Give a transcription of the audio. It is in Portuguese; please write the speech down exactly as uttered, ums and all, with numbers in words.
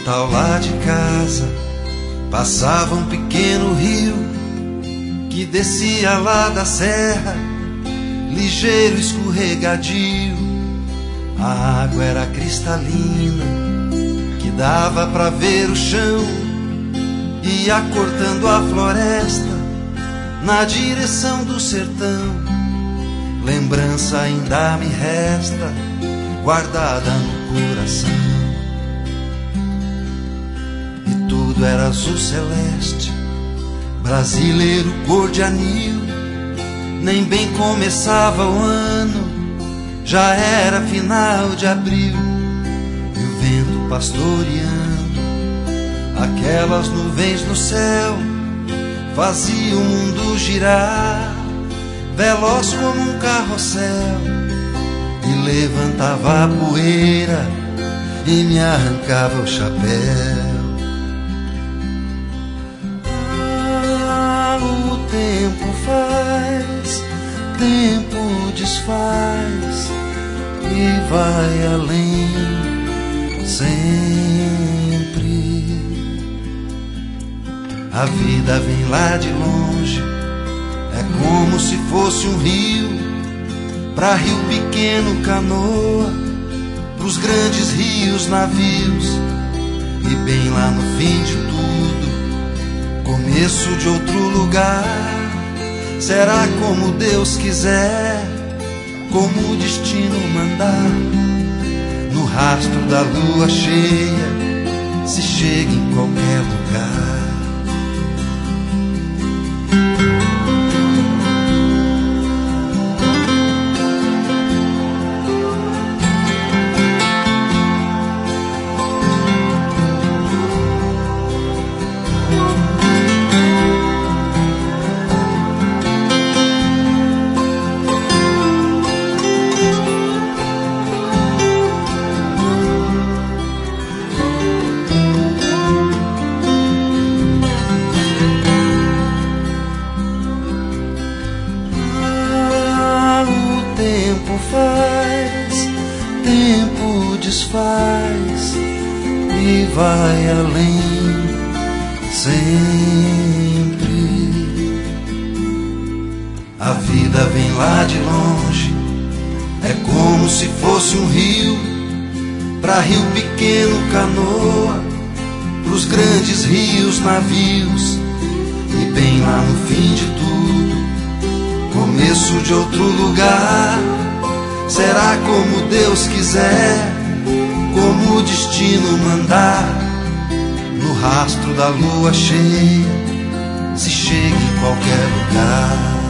quintal lá de casa passava um pequeno rio que descia lá da serra, ligeiro, escorregadio. A água era cristalina, que dava pra ver o chão, ia cortando a floresta na direção do sertão. Lembrança ainda me resta, guardada no coração. E tudo era azul celeste, brasileiro cor de anil. Nem bem começava o ano, já era final de abril. E o vento pastoreando aquelas nuvens no céu fazia o mundo girar, veloz como um carrossel, e levantava a poeira e me arrancava o chapéu. Ah, o tempo faz, tempo desfaz e vai além sempre. A vida vem lá de longe, é como se fosse um rio, pra rio pequeno canoa, pros grandes rios navios. E bem lá no fim de tudo, começo de outro lugar. Será como Deus quiser, como o destino mandar. No rastro da lua cheia se chega em qualquer lugar. Faz, tempo desfaz e vai além sempre. A vida vem lá de longe, é como se fosse um rio, pra rio pequeno canoa, pros grandes rios navios. E bem lá no fim de tudo, começo de outro lugar. Será como Deus quiser, como o destino mandar. No rastro da lua cheia se chega em qualquer lugar.